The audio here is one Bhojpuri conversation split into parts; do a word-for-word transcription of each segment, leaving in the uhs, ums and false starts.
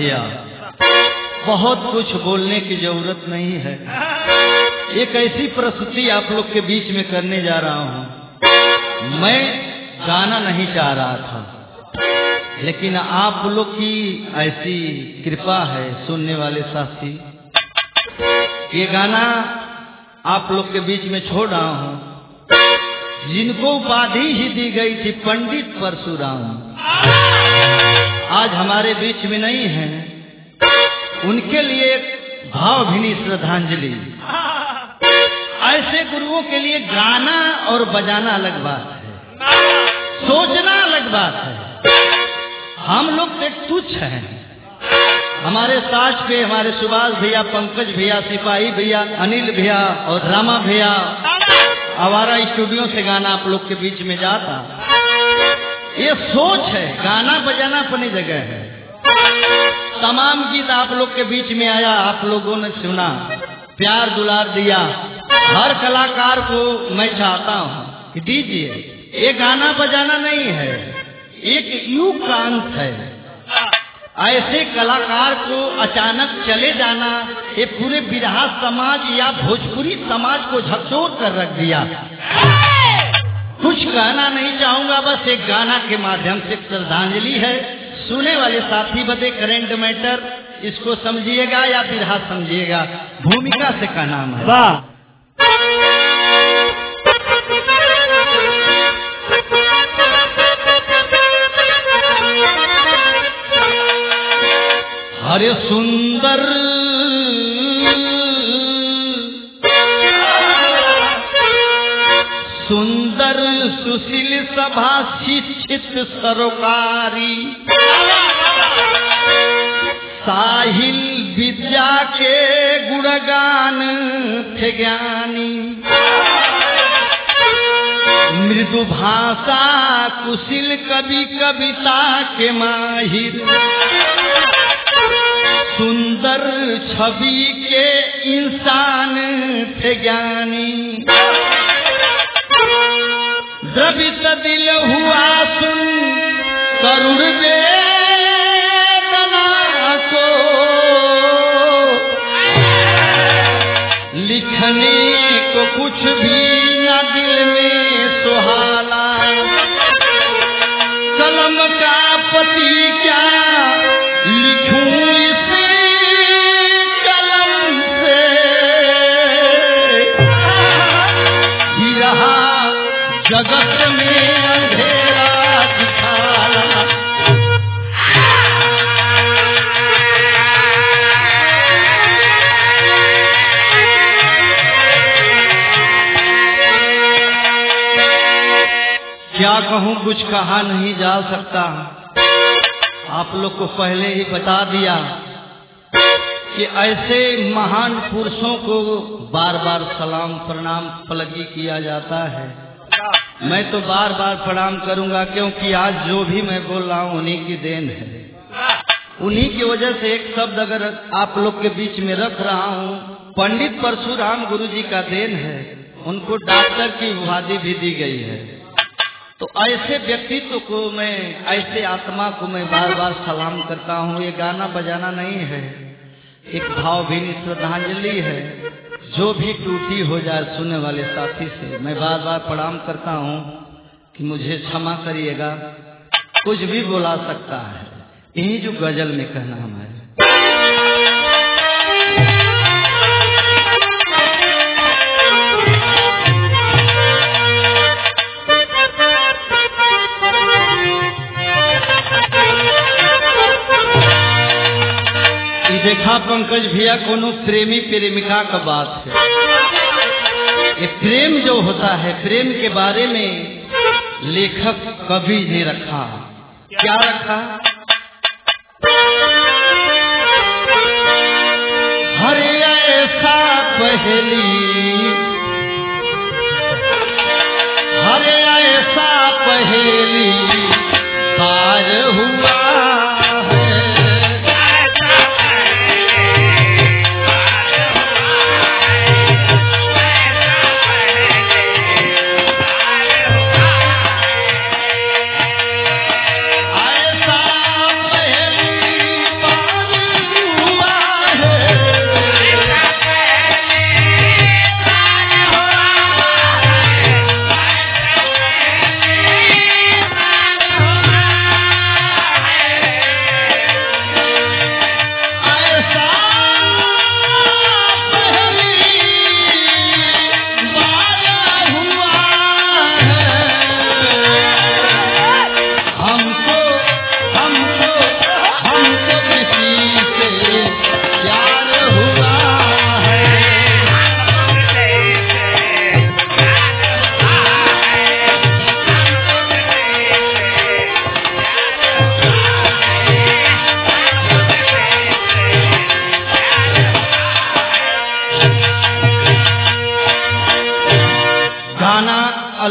भैया, बहुत कुछ बोलने की जरूरत नहीं है। एक ऐसी प्रस्तुति आप लोग के बीच में करने जा रहा हूँ। मैं गाना नहीं चाह रहा था, लेकिन आप लोग की ऐसी कृपा है सुनने वाले साथी, ये गाना आप लोग के बीच में छोड़ रहा हूँ। जिनको उपाधि ही दी गई थी पंडित परशुराम, आज हमारे बीच में नहीं है। उनके लिए भावभीनी श्रद्धांजलि। ऐसे गुरुओं के लिए गाना और बजाना अलग बात है, सोचना अलग बात है। हम लोग एक तुच्छ हैं। हमारे साज पे हमारे सुभाष भैया, पंकज भैया, सिपाही भैया, अनिल भैया और रामा भैया आवारा स्टूडियो से गाना आप लोग के बीच में जाता। ये सोच है, गाना बजाना अपनी जगह है। तमाम गीत आप लोग के बीच में आया, आप लोगों ने सुना, प्यार दुलार दिया। हर कलाकार को मैं चाहता हूँ कि दीजिए। ये गाना बजाना नहीं है, एक युग का अंत है। ऐसे कलाकार को अचानक चले जाना, ये पूरे बिरहा समाज या भोजपुरी समाज को झकझोर कर रख दिया। कुछ कहना नहीं चाहूंगा, बस एक गाना के माध्यम से श्रद्धांजलि है। सुने वाले साथी बदे करेंट मैटर, इसको समझिएगा या बिरहा समझिएगा। भूमिका से का नाम है। वाह। हरे सुंदर सुंदर सुशील सभा शिक्षित सरोकारी, साहिल विद्या के गुणगान थे ज्ञानी, मृदु भाषा कुशिल कवि कविता के माहिर, सुंदर छवि के इंसान थे ज्ञानी, द्रवित दिल हुआ सुन करुण वेदना को, लिखने को कुछ भी न दिल में सुहाना, कलम का पति क्या लिखूं इसे कलम से, ही रहा जगत में अंधेरा दिखाना। क्या कहूँ, कुछ कहा नहीं जा सकता। आप लोग को पहले ही बता दिया कि ऐसे महान पुरुषों को बार बार सलाम प्रणाम पलगी किया जाता है। मैं तो बार बार प्रणाम करूंगा, क्योंकि आज जो भी मैं बोल रहा हूँ उन्हीं की देन है। उन्हीं की वजह से एक शब्द अगर आप लोग के बीच में रख रहा हूँ, पंडित परशुराम गुरु जी का देन है। उनको डॉक्टर की उपाधि भी दी गई है। तो ऐसे व्यक्तित्व को मैं, ऐसे आत्मा को मैं बार बार सलाम करता हूँ। ये गाना बजाना नहीं है, एक भावभीनी श्रद्धांजलि है। जो भी टूटी हो जाए सुनने वाले साथी से मैं बार बार प्रणाम करता हूँ कि मुझे क्षमा करिएगा। कुछ भी बुला सकता है, यही जो गजल में कहना है। देखा पंकज भैया, कोनो प्रेमी प्रेमिका का बात है। ये प्रेम जो होता है, प्रेम के बारे में लेखक कवि ने रखा। क्या रखा? हर ऐसा पहेली, हर ऐसा पहेली पार हुआ पार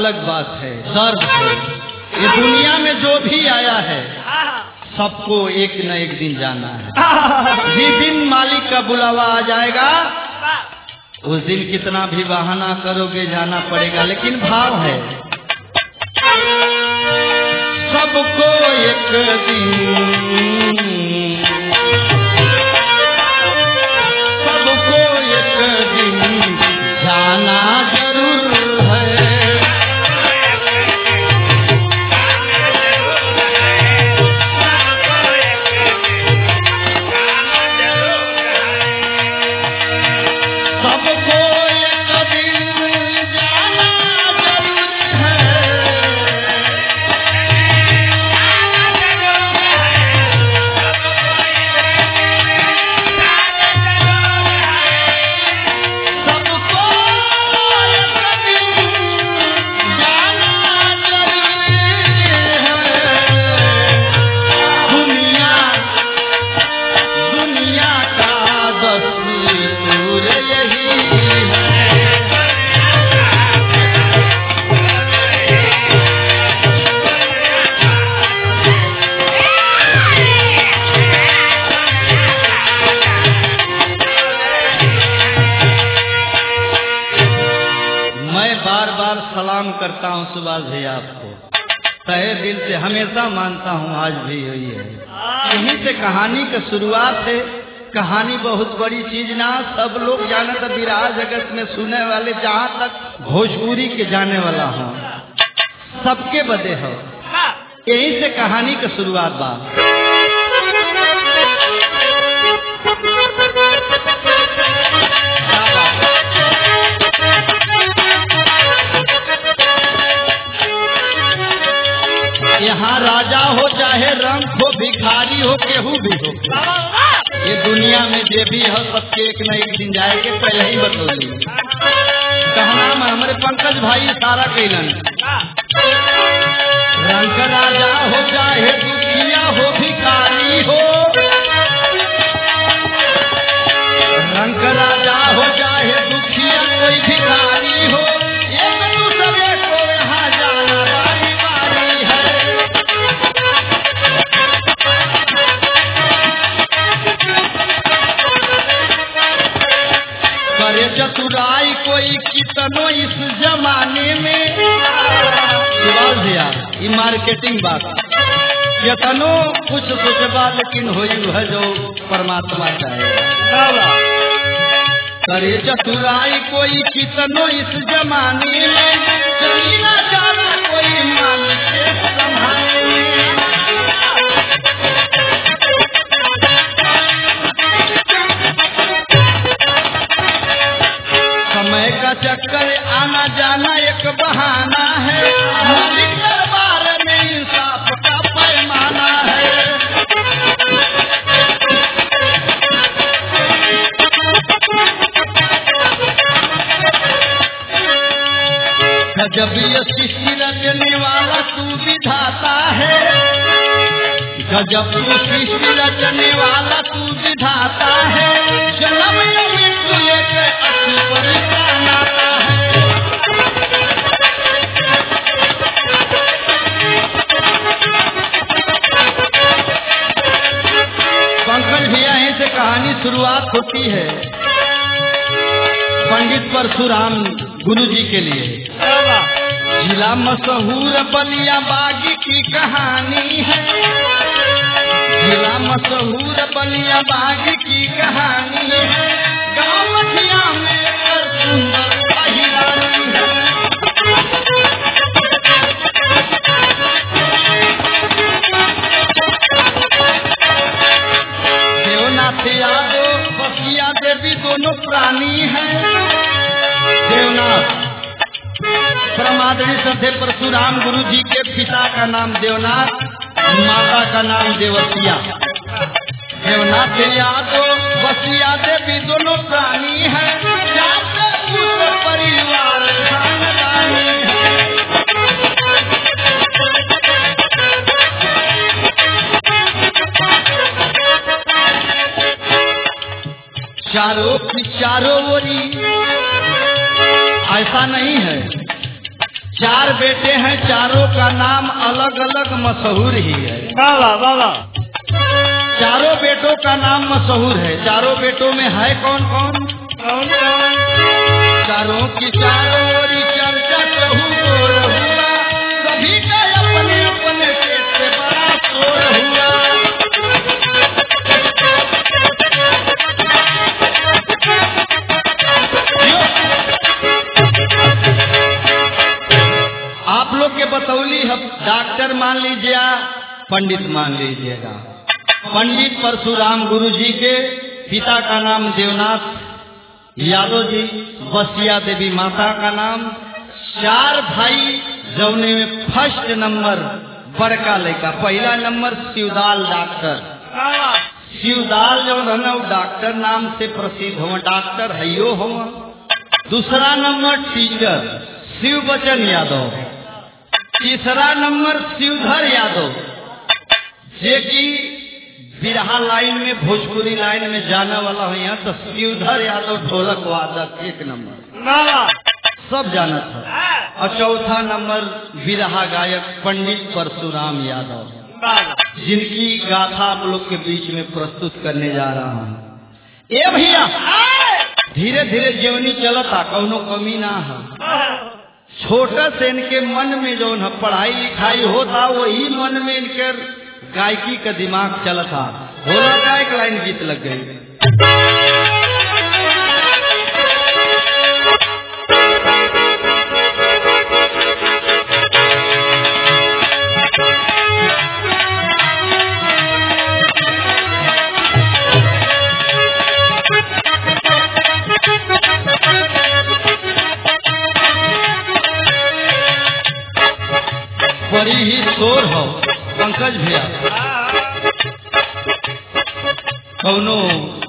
अलग बात है, दर्द है। ये दुनिया में जो भी आया है सबको एक न एक दिन जाना है। जिस दिन मालिक का बुलावा आ जाएगा उस दिन कितना भी बहाना करोगे जाना पड़ेगा। लेकिन भाव है सबको एक दिन, सबको एक दिन जाना जरूर है। सबको एक दिन जाना जरूर है। सलाम करता हूँ सुभाष भैया, आपको तहे दिल से हमेशा मानता हूँ, आज भी यही है। यहीं से कहानी का शुरुआत है। कहानी बहुत बड़ी चीज ना, सब लोग जाना था विराह जगत में सुने वाले, जहाँ तक भोजपुरी के जाने वाला हो सबके बदे हो। यहीं से कहानी का शुरुआत बा। यहाँ राजा हो चाहे रंग हो, भिखारी हो, केहू भी हो, ये दुनिया में जे भी हो सबके एक न एक दिन जाएंगे। पहले ही बतौली कहना में हमारे पंकज भाई सारा कैलन। रंग राजा हो चाहे दुखिया हो, भिखारी हो, रंग राजा हो चाहे दुखिया कोई भिखारी हो, एक दूसरे को यहाँ जाना बारी बारी है। करे चतुराई कोई कितनो इस जमाने में, सुभाष भैया ये मार्केटिंग बात, कितनो कुछ कुछ बात लेकिन हो है जो परमात्मा चाहेगा। करे चतुराई कोई कितनो इस जमाने में, चली ना जाना कोई मान के संभाले में। समय का चक्कर आना जाना एक बहाना है, मालिक दरबार में इंसाफ का पैमाना है। गजब ये सृष्टि रचने वाला तू विधाता है, गजब तू सृष्टि रचने वाला तू विधाता है। जन्म मृत्यु एक असूपर का नाता है। पंकज भैया यहीं से कहानी शुरुआत होती है पंडित परशुराम गुरु जी के लिए। जिला मशहूर बलिया बागी की कहानी है, जिला मशहूर बलिया बागी की कहानी है। गाँव मठिया में सुंदर अहिरानी है। देवनाथ यादव बसिया देवी दोनों प्राणी हैं। देवनाथ परमादरणीय श्रद्धेय परशुराम गुरु जी के पिता का नाम देवनाथ, माता का नाम देवसिया। देवनाथ यादव बसिया देवी दोनों प्राणी हैं। परिवार खानदानी है। चारों की चारों ओरी ऐसा नहीं है, चार बेटे हैं, चारों का नाम अलग अलग मशहूर ही है। बाबा बाबा चारों बेटों का नाम मशहूर है। चारों बेटों में है कौन कौन? कौन कौन? चारों की चारों ओरी चर्चा चहुओर हुआ, सभी का अपने अपने पेट से बड़ा शोर हुआ। आप लोग के बतौली हम डॉक्टर मान लीजिए, पंडित मान लीजिएगा। पंडित परशुराम गुरु जी के पिता का नाम देवनाथ यादव जी, बसिया देवी माता का नाम। चार भाई जौने में फर्स्ट नंबर बड़का लड़का, पहला नंबर शिवदाल डॉक्टर। शिवदाल जो है ना डॉक्टर नाम से प्रसिद्ध हुआ, डॉक्टर हयो हुआ। दूसरा नंबर टीचर शिव बचन यादव। तीसरा नंबर शिवधर यादव, जे की बिरहा लाइन में भोजपुरी लाइन में जाने वाला है। यहाँ तो शिवधर यादव ढोलक वादक एक नंबर सब जाना था। और चौथा नंबर बिरहा गायक पंडित परशुराम यादव, जिनकी गाथा आप लोग के बीच में प्रस्तुत करने जा रहा हूँ। ए भैया धीरे धीरे जीवनी चलता, कौनो कमी ना है। छोटा से इनके मन में जो न पढ़ाई लिखाई होता, वही मन में इनके गायकी का दिमाग चलता। होला का एक लाइन गीत लग गई। बड़ी ही शोर हो पंकज भैया, कौनो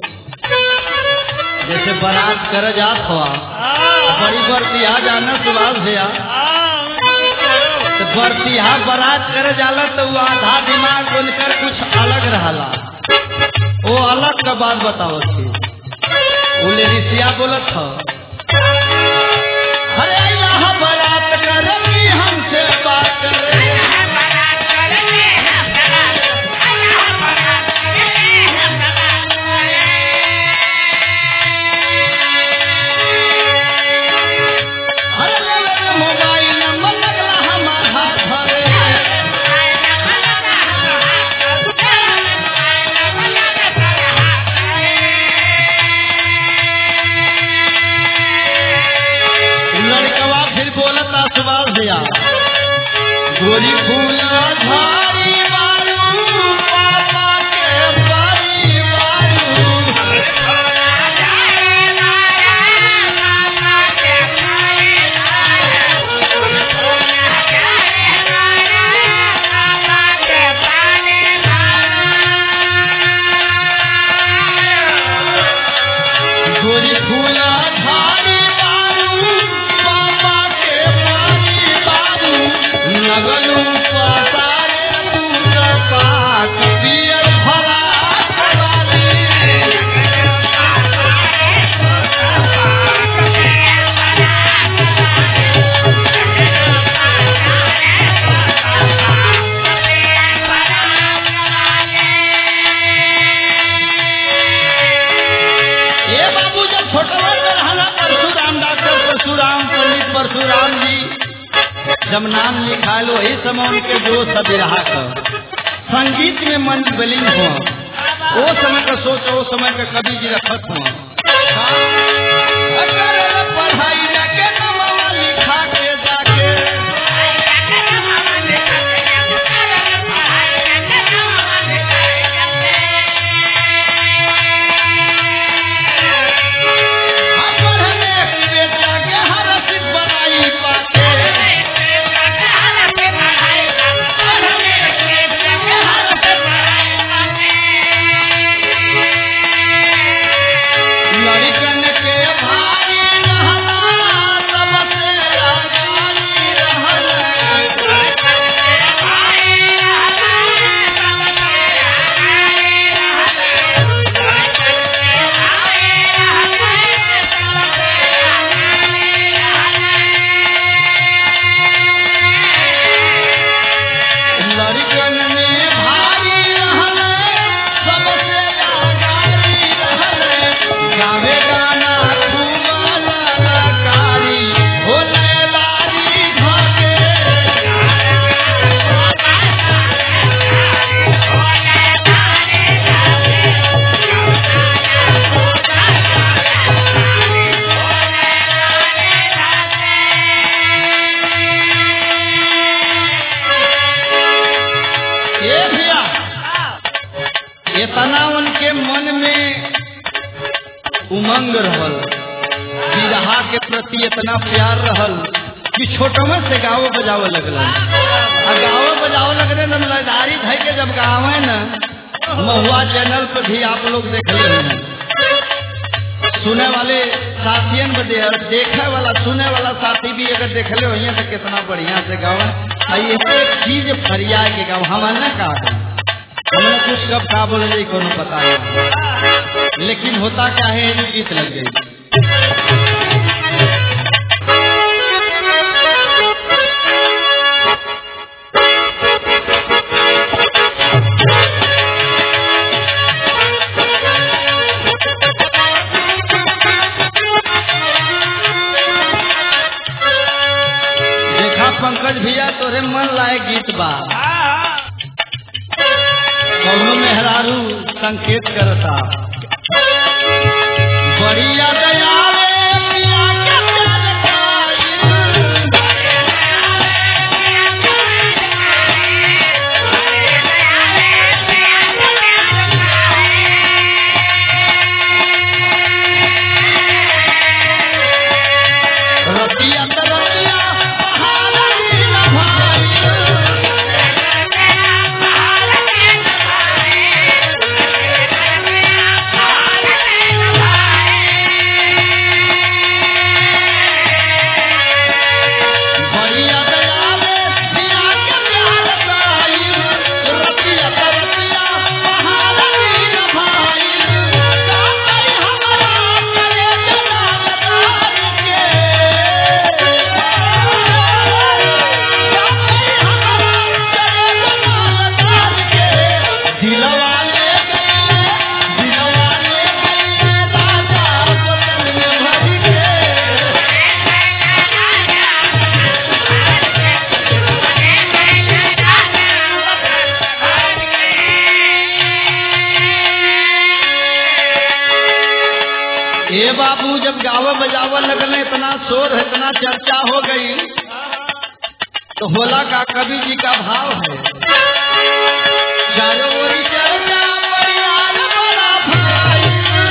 जैसे बारात कर जात हुआ, बड़ी बरतिया जाना सुभाष भैया, तो बरतिया बारात कर जाला तो वो आधा दिमाग उनकर कुछ अलग रहला। वो अलग का बात बताओ थी। वो लेरिसिया बोलत हो, अरे यहाँ बारात करेगी हमसे बात करे। गोरी फूला झाड़ी मारू पापा के बारी मारू। गोरी फूला झाड़ी मारू पापा के बारी मारू। लगलू पसारे दूध पाक पियर भला खवाली। ए बाबू जब छोटा रहना परशुराम डॉक्टर परशुराम पंडित परशुराम जी जब नाम लिखा लो, वही समय उनके जो सब रहा कर संगीत में मन बलिंग हुआ। वो समय का सोच, वो समय का कवि जी रखत हुआ। पढ़ाई जाके नवा लिखा के जाके बिरहा के प्रति इतना प्यार रहल कि छोटवे से गावो बजावे लगल। गावो बजावे लगले न लदारी भाई के जब गावे न महुआ चैनल पर भी आप लोग देख ले हैं। सुने वाले साथियन बदे और देखे वाला सुने वाला साथी भी अगर देख ले वही तो कितना बढ़िया से गावे। एक चीज फरिया के गाँव हमने कहा हमने कुछ कब का बोले को पता नहीं, लेकिन होता क्या है गीत लग गई। देखा पंकज भैया तोरे मन लाए गीत बा कौनो मेहरारू संकेत करता बढ़िया दया ए बाबू जब गावा बजावा लगने इतना शोर है इतना चर्चा हो गई तो होला का कवि जी का भाव है चारों ओर चर्चा परिवार बड़ा भाई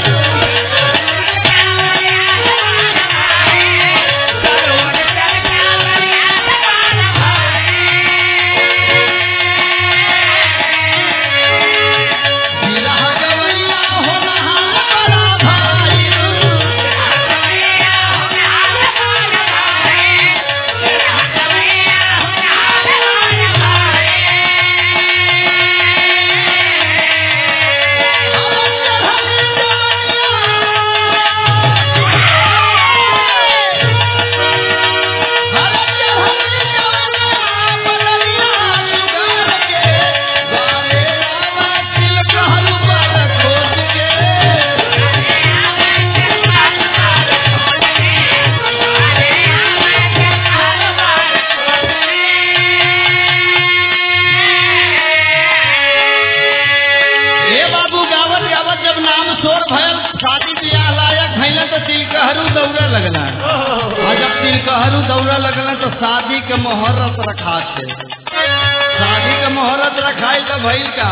लगना और जब तिलकहरू दौड़ा लगना तो शादी के मुहूर्त रखा थे शादी के मुहूर्त रखाई तो भइल का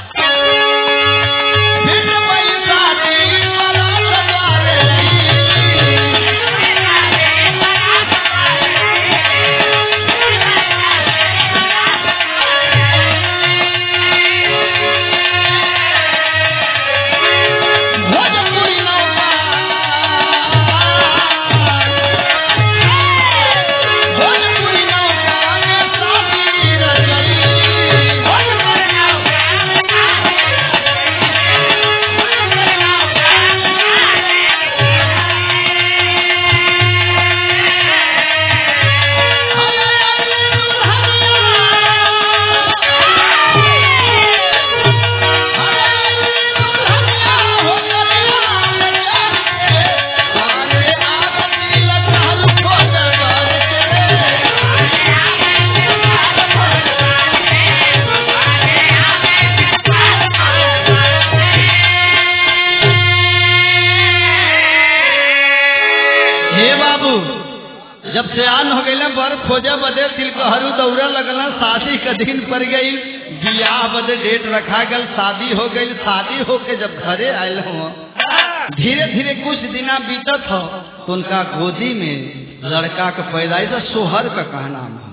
जब सयान हो गई बर खोजे बदे तिलकहरू दौड़ा लगना शादी का दिन पड़ गई बियाह बदे डेट रखा गल शादी हो गई शादी होके जब घरे आये हो धीरे धीरे कुछ दिना बीतत हो तो उनका गोदी में लड़का का पैदाइश तो सोहर का कहना है।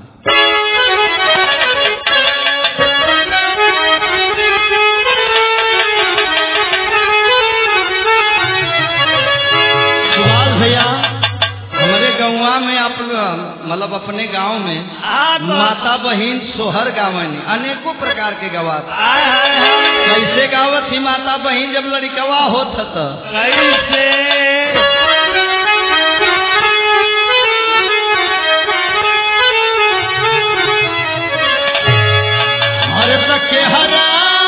सुभाष भैया हमारे गाँव में आप मतलब अपने गांव में माता बहन सोहर गावन अनेकों प्रकार के गवात कैसे गावत थी माता बहन जब लड़कवा होत था कैसे हर तक हरा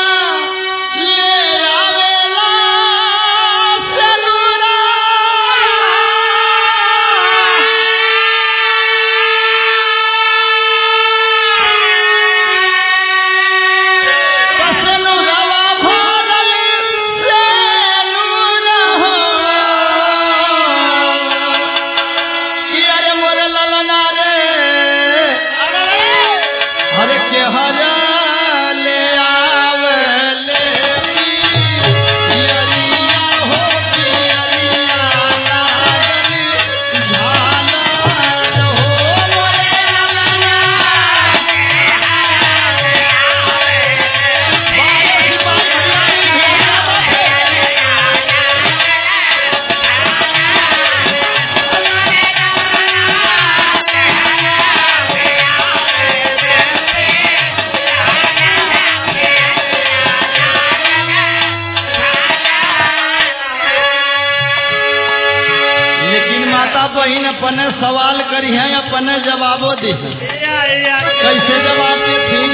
बहन अपने सवाल करी है अपने जवाबो दी कैसे जवाब देती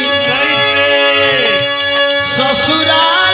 ससुराल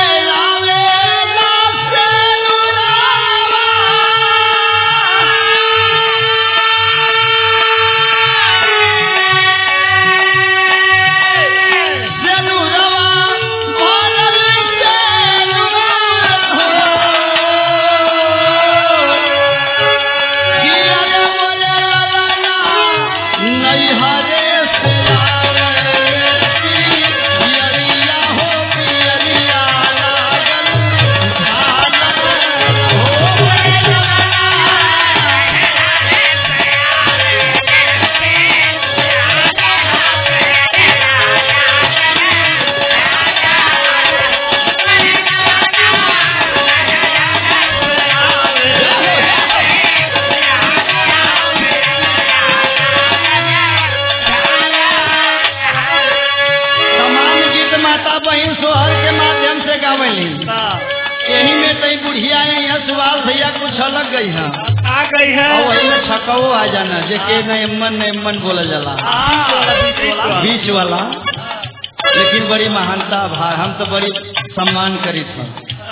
यही में कई बुढ़िया है सुभाष भैया कुछ अलग गई है आ गई है और वही में छकवो आ जाना जेके नयमन नयमन बोला जाला बीच वाला लेकिन बड़ी महानता भाई हम तो बड़ी सम्मान करी था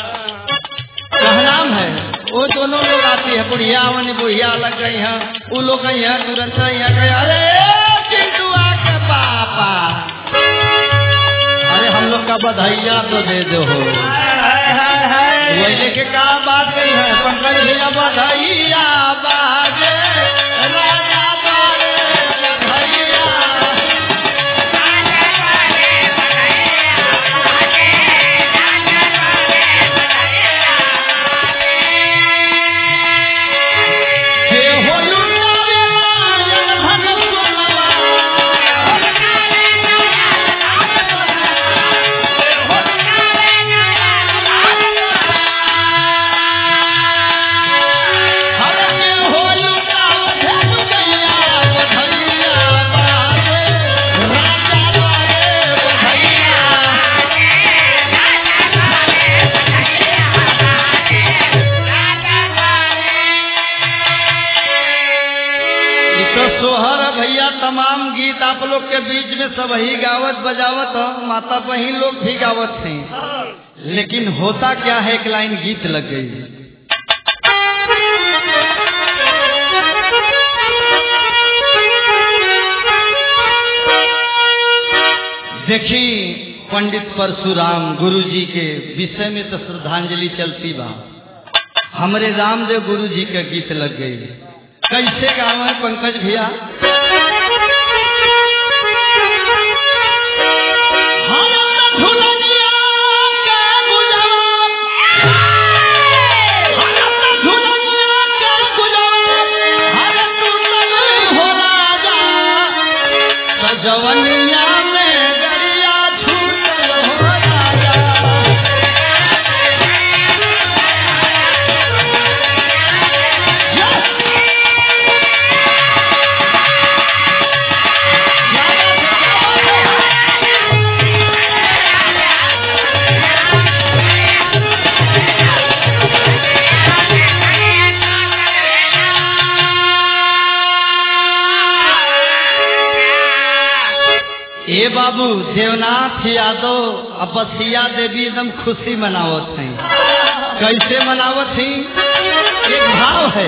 कहनाम है वो दोनों लोग आती है बुढ़िया वन बुढ़िया अलग गई है वो लोग गई है तुरंत यहाँ गए अरे चिंटुआ के पापा अरे हम लोग का बधाइया तो दे दो हो वही के क्या बात गई है पंकज भैया बधाइया बाजे राजा बारे बधाइया तमाम गीत आप लोग के बीच में सब ही गावत बजावत माता बहन लोग भी गावत थे लेकिन होता क्या है एक लाइन गीत लग गई देखी पंडित परशुराम गुरु जी के विषय में तो श्रद्धांजलि चलती बा हमारे रामदेव गुरु जी का गीत लग गई कैसे गाँव है पंकज भैया Thank you. ए बाबू देवनाथ यादव अपसिया देवी एकदम खुशी मनावत हैं। कैसे मनावत हैं? एक भाव है,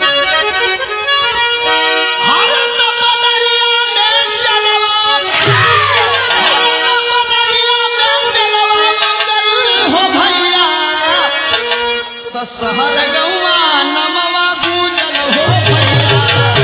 सहर गौआ नमवा पूजन हो भैया।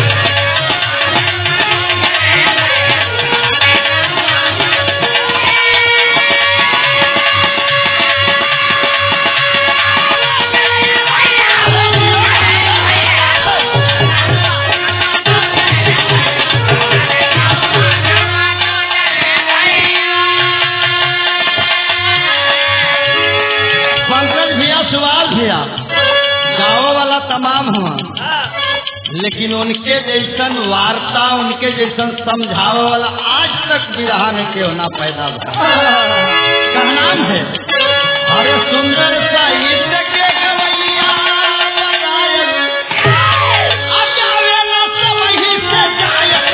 पंकज भैया, सुभाष भैया, गाँव वाला तमाम हुआ, लेकिन उनके जैसन वार्ता, उनके जैसन समझावे वाला आज तक बिरहा नहीं के होना पैदा हुआ। कहनाम है, अरे सुंदर साहित्य के गवैया लगायल, अजावे न सबही से जायका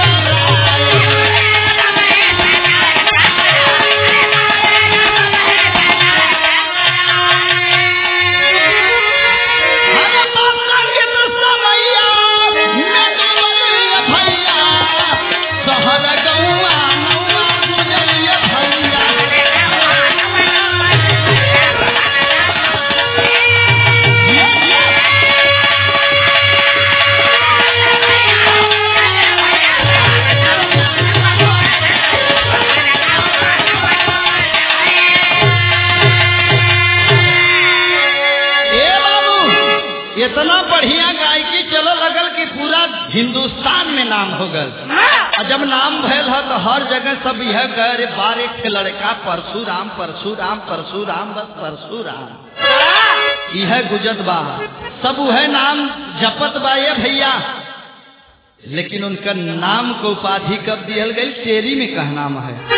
इतना बढ़िया गायकी चलो लगल कि पूरा हिंदुस्तान में नाम हो गल। और जब नाम भैल है तो हर जगह सब यह कह रे बार एक लड़का परशुराम परशुराम परशुराम बस परशुराम यह गुजत बा, सब वह नाम जपत बा ये भैया। लेकिन उनका नाम को उपाधि कब दियल गई? तेरी में कहनाम है,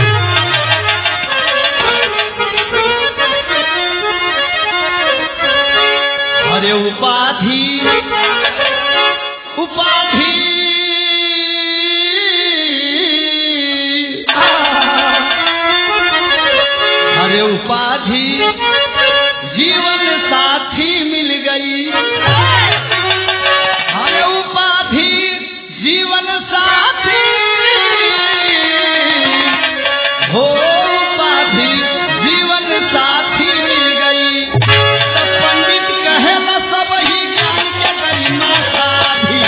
अरे उपाधि उपाधि अरे उपाधि जीवन साथी मिल गई, अरे उपाधि जीवन साथी हो, उपाधि जीवन साथी मिल गई। तो पंडित कहे न सब ही ज्ञान के गरिमा साधी,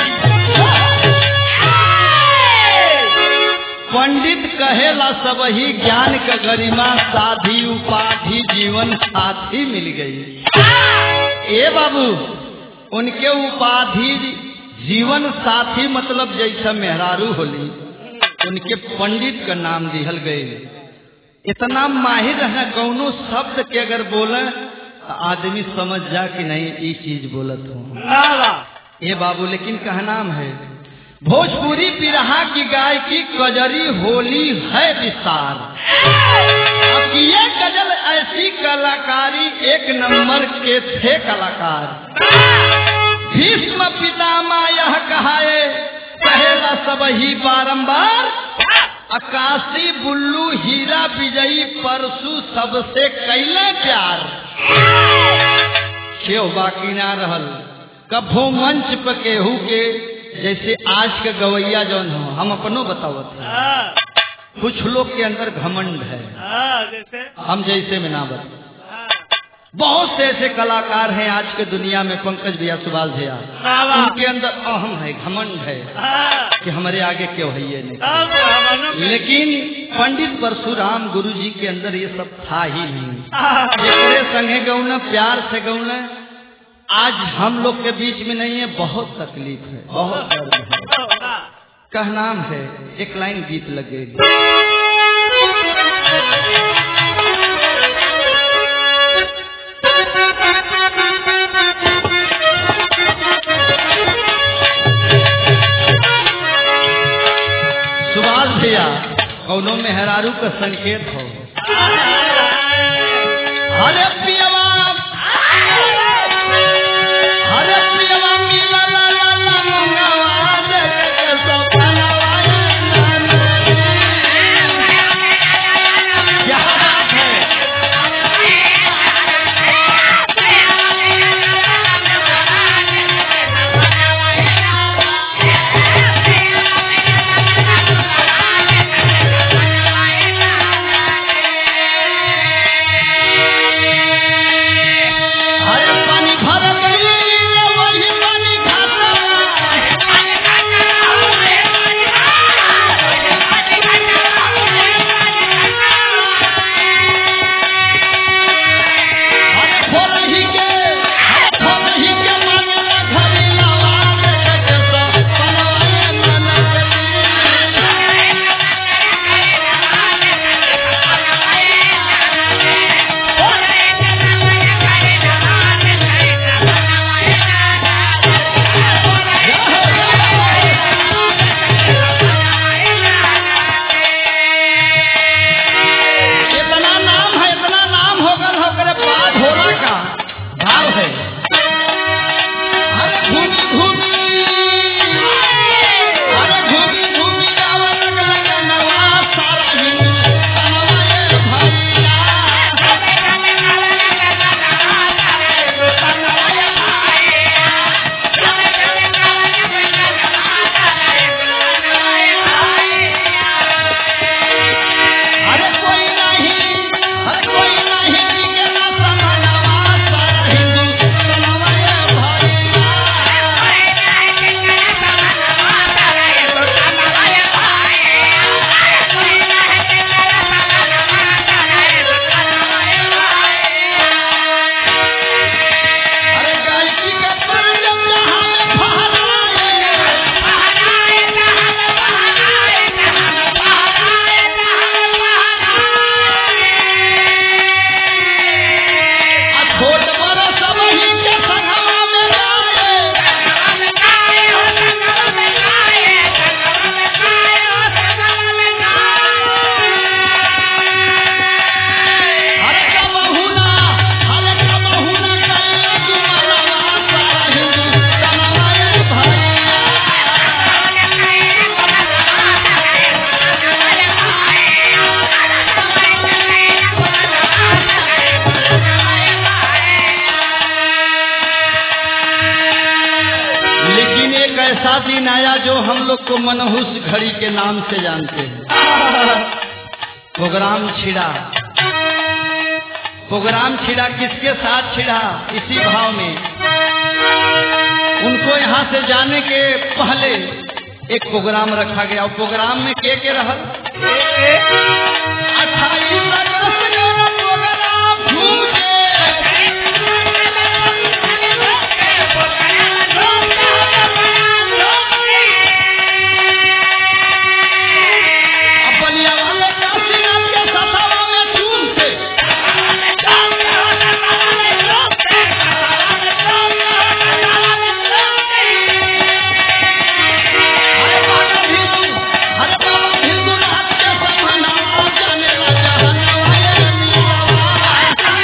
पंडित कहेला सब ही ज्ञान का गरिमा साधी, उपाधि जीवन साथी मिल गई। ए बाबू, उनके उपाधि जीवन साथी मतलब जैसा मेहरारू होली, उनके पंडित का नाम दिहल गए। इतना माहिर है, कौनो शब्द के अगर बोले तो आदमी समझ जा कि नहीं ये चीज बोलत हो। ए बाबू, लेकिन कहनाम है भोजपुरी पिरहा की गायकी कजरी होली है विस्तार। अब ये गजल ऐसी कलाकारी एक नंबर के थे कलाकार। भीष्म पितामह यह कहाए, कहेला सब ही बारंबार, आकाशी बुल्लू हीरा विजयी परशु सबसे कैले प्यार। क्यों बाकी ना रहल कभो मंच पे केहू के जैसे आज के गवैया जौन हो, हम अपनो बतावत हैं। कुछ लोग के अंदर घमंड है, हम जैसे में ना बता। बहुत से ऐसे कलाकार हैं आज के दुनिया में, पंकज भैया, सुभाष भैया, उनके अंदर अहम है, घमंड है कि हमारे आगे क्यों है ये नहीं। लेकिन पंडित परशुराम गुरु जी के अंदर ये सब था ही नहीं। एक संगे गौना, प्यार से गौना, आज हम लोग के बीच में नहीं है। बहुत तकलीफ है, बहुत दर्द है। कहनाम है, एक लाइन गीत लगेगी। सुभाष भैया, कौनों मेहरारू का संकेत हो, हरे पियवा हरे पियवा मिला ला ला ला मंगवा दे के सपना वाला घूमी अरे घूमी घूमी गावत गगनवा सारा हिंदुस्तानवा ये भैया अरे कोई नहीं अरे कोई नहीं टिके ना समानवा सारा हिंदुस्तानवा ये भैया अरे गायकी के पंजब जहां में फहराए छोट बड़ा सब ही के संगवा में गाए अरे कबहुना अरे कबहुना कैले जुमनवा सारा हिंदुस्तानवा ये भैया लेकिन एक ऐसा दिन आया जो हम लोग को मनहूस घड़ी के नाम से जानते हैं। प्रोग्राम छिड़ा प्रोग्राम छिड़ा किसके साथ छिड़ा? इसी भाव में उनको यहाँ से जाने के पहले एक प्रोग्राम रखा गया और प्रोग्राम में के के रहल अट्ठाईस अगस्त का प्रोग्राम झूठे अब बलिया वाले काशीनाथ के सभावा में झूठे अरे बाबा हिंदू अरे बाबा हिंदू रात के समानवा जाने ला जहनवा ये मियावा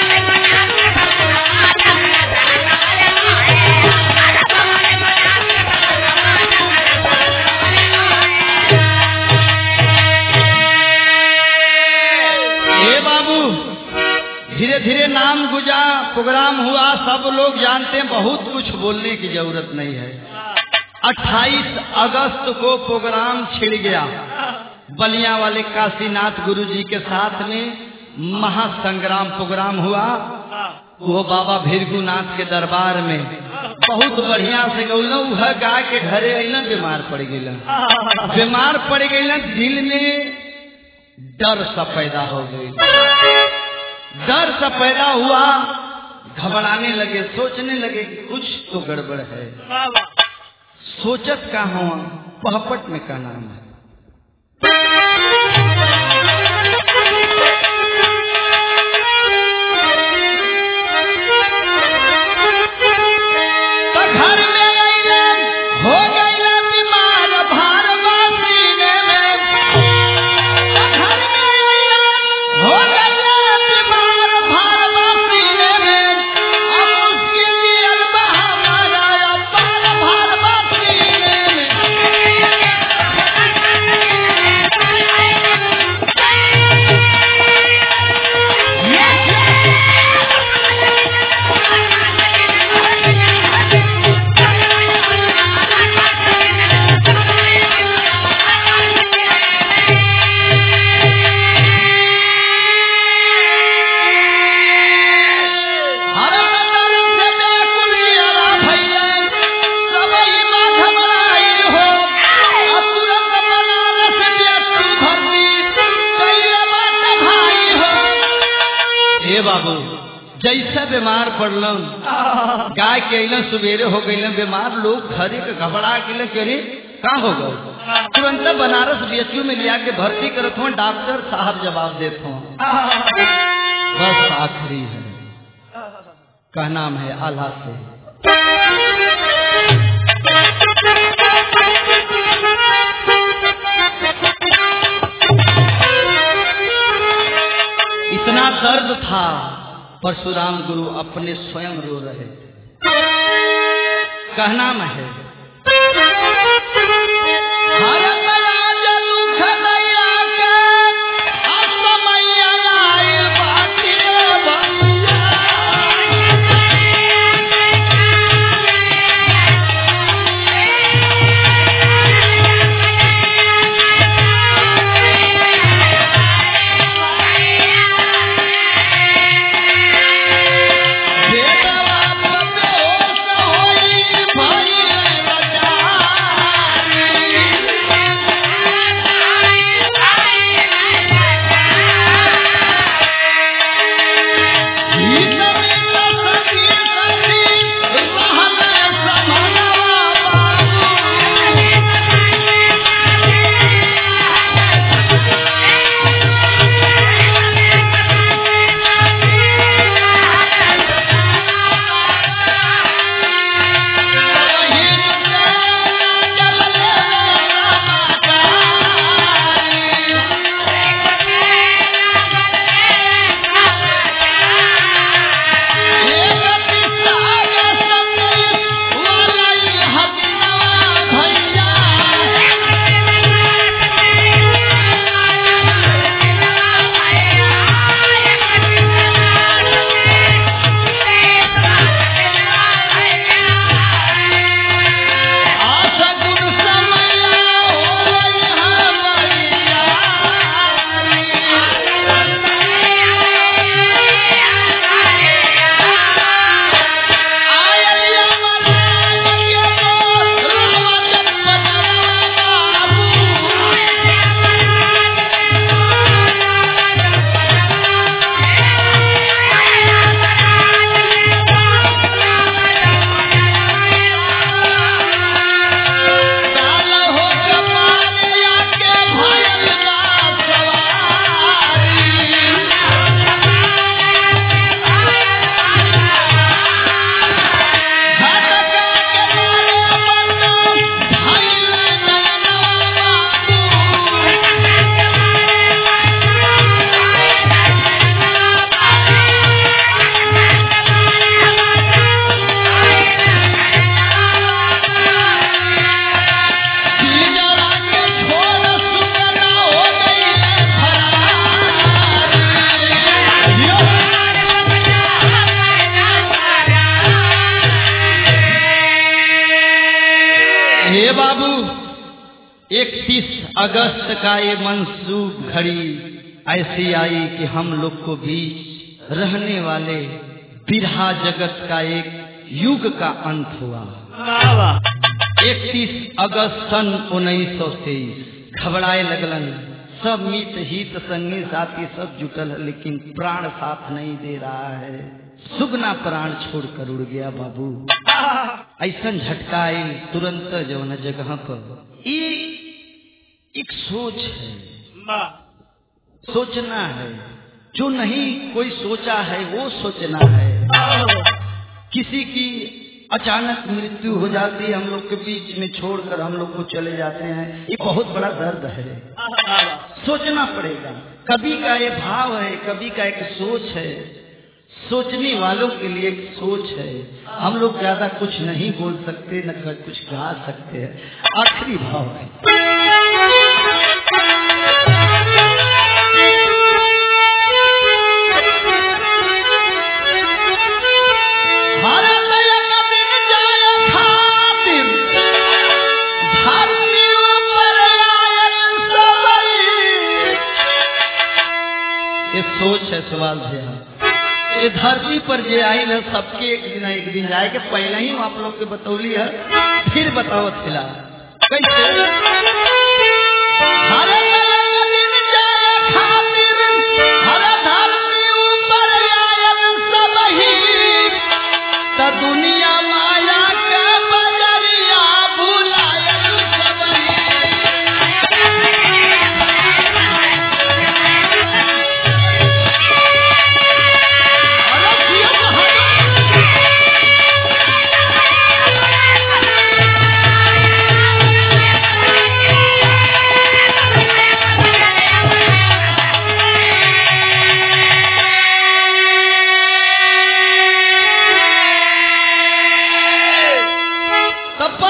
ए बाबू धीरे धीरे नाम गुजा प्रोग्राम हुआ, सब लोग जानते हैं, बहुत कुछ बोलने की जरूरत नहीं है। अट्ठाईस अगस्त को प्रोग्राम छिड़ गया बलिया वाले काशीनाथ गुरु जी के साथ में महासंग्राम प्रोग्राम हुआ। वो बाबा भीरगुनाथ के दरबार में बहुत बढ़िया से गौलू है गा के घरे अइला बीमार पड़ गई बीमार पड़ गई दिल में डर सा पैदा हो गई डर सा पैदा हुआ, घबराने लगे, सोचने लगे कि कुछ तो गड़बड़ है। सोचत का हुआ पहपट में का नाम है। तो घर में आइले हो गइला बीमार भारवासी ने में तो घर में आइले हो गइला बीमार भारवासी ने में अब उसके लिए हमारा पार भारवासी ने में हरे नंदन से बेकुलिया भैया सबई माँ घबराई हो अब तुरंत बनारस बेटू भरती कैले बात भाई हो। ए बाबू जैसा बीमार पड़लन गाय के अइलन सुबेरे हो गइलन बीमार, लोग खरी के घबरा के करे का हो गए, तुरंत बनारस बीएचयू में लिया के भर्ती करत हो। डॉक्टर साहब जवाब देत हो बस आखिरी है का नाम है आल्हा से। इतना दर्द था परशुराम गुरु अपने स्वयं रो रहे थे। कहना में है हर बया जलू खलैया के असमैया आइल बाटिया भैया इकतीस अगस्त का ये मंसूब घड़ी ऐसी आई कि हम लोग को बीच रहने वाले बिरहा जगत का एक युग का अंत हुआ। इकतीस अगस्त सन उन्नीस सौ तेईस घबराए लगलन सब मित हित संगी साथी सब जुटल है, लेकिन प्राण साथ नहीं दे रहा है। सुगना प्राण छोड़कर उड़ गया बाबू। ऐसा झटका आई तुरंत जवन जगह पर ये एक सोच है, सोचना है, जो नहीं कोई सोचा है वो सोचना है। किसी की अचानक मृत्यु हो जाती है, हम लोग के बीच में छोड़कर हम लोग को चले जाते हैं, ये बहुत बड़ा दर्द है। सोचना पड़ेगा। कभी का ये भाव है, कभी का एक सोच है, सोचने वालों के लिए एक सोच है। हम लोग ज्यादा कुछ नहीं बोल सकते, न कुछ गा सकते हैं। आखिरी भाव है ये सोच है सवाल भैया। ये धरती पर जे आई न सबके एक दिन एक दिन जाए के पहले ही आप लोग के बतौली है, फिर बताओ थिला कैसे। हर दिन जाए खातिर हर धरती ऊपर आयल सब ही, त दुनिया माया के बजरिया भुलायल सब ही।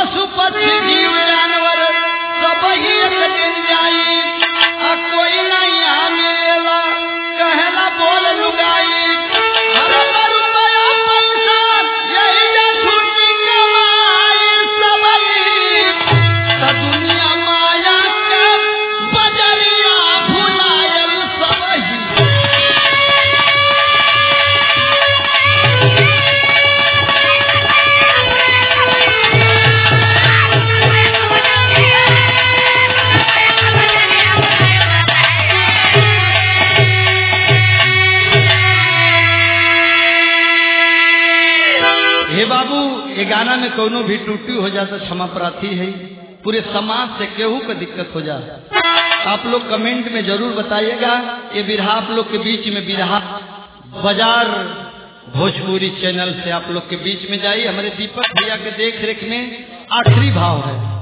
पशु पक्षी जीव जानवर सब ही एक दिन जाई आ कोई नहीं यहाँ मिलेला कहला बोल लुगाई अरे रुपया पैसा यही जा छुट्टी कमाई सबली त दुनिया माया के बजरिया भुलायल सबही हे बाबू ये गाना में कोनो भी टूटी हो जाता क्षमा प्रार्थी है पूरे समाज से केहू को दिक्कत हो जाए आप लोग कमेंट में जरूर बताइएगा। ये बिरहा आप लोग के बीच में बिरहा बाजार भोजपुरी चैनल से आप लोग के बीच में जाइए। हमारे दीपक भैया के देख रेख में आखिरी भाव है।